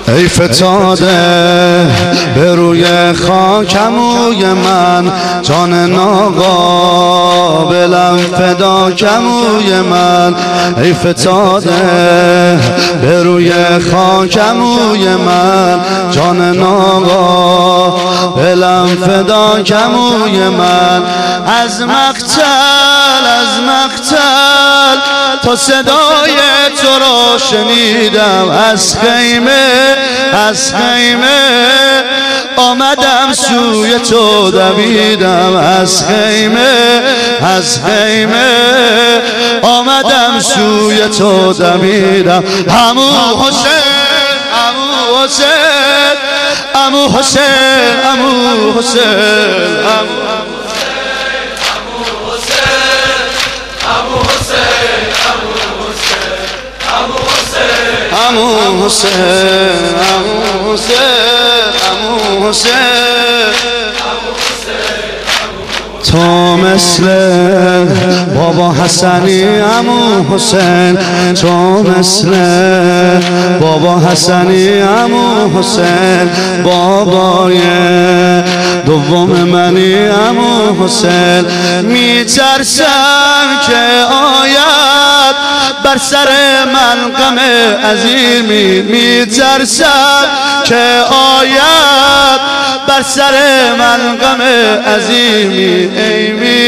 ای فتاده به روی خاک عموی من، جان ناقابلم فداک عموی من. ای فتاده به روی خاک عموی من، جان ناقابلم فداک عموی من. از مقتل تا صدای تو را شنیدم، از خیمه آمدم سوی تو دویدم، از خیمه آمدم سوی تو دویدم. عمو حسین عمو حسین عمو حسین عمو حسین عمو حسین عمو حسین عمو حسین. تو مثل بابا حسنی عمو حسین، تو مثل بابا حسنی عمو حسین. بابای دوم منی عمو حسین. میترسم که آید بر سر من غم عظیمی، میترسم که آید بر سر من غم عظیمی. ای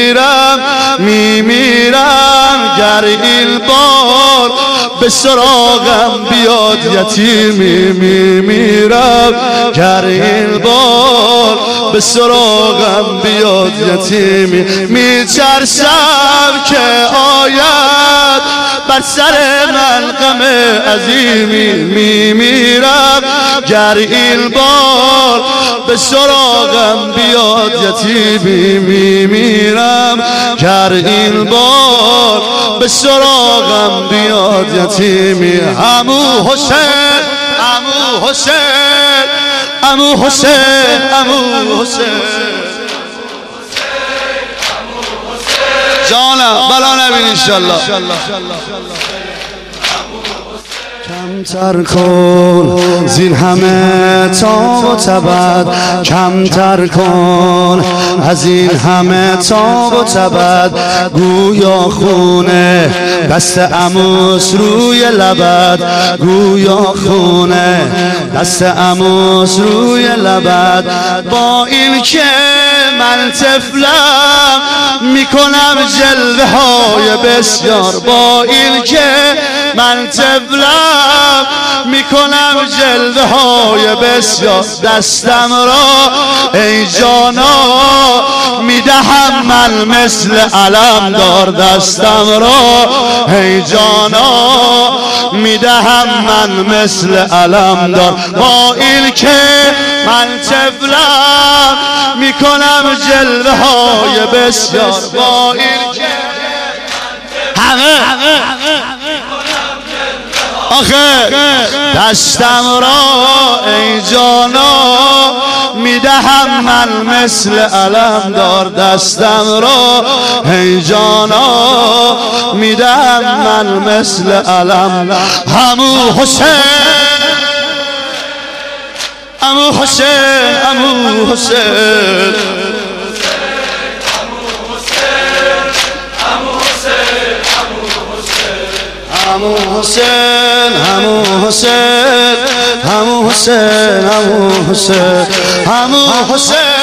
میمیرم گر این بار به سراغم بیاد یتیمی، میمیرم گر این بار به سراغم بیاد یتیمی. میترسم که آید بر سر من غم عظیمی، میمیرم گر این بار به سراغم بیاد یتیمی، میمیرم گر این بار به سراغم بیاد یتیمی. عمو حسین عمو حسین عمو حسین عمو حسین. جانم بلا نبین انشالله. کمتر کن زین همه تاب و تبد، کمتر کن از این همه تاب و تبد. گویا خونه دست عموس روی لبد، گویا خونه دست عموس روی لبد. با این که من طفلم میکنم جلوه های بسیار، با این که من طفلم میکنم جلوه های بسیار. دستم را ای جانا میدهم من مثل علم دار، دستم را ای جانا میدهم من مثل علم دار. با این که من طفلم میکنم جلوه های بسیار، با این که همه آخه دستم را ای جانا میدهم من مثل علم دار، دستم را ای جانا میدهم من مثل علم. عمو حسین عمو حسین عمو حسین عمو حسین عمو حسین عمو حسین عمو حسین عمو حسین.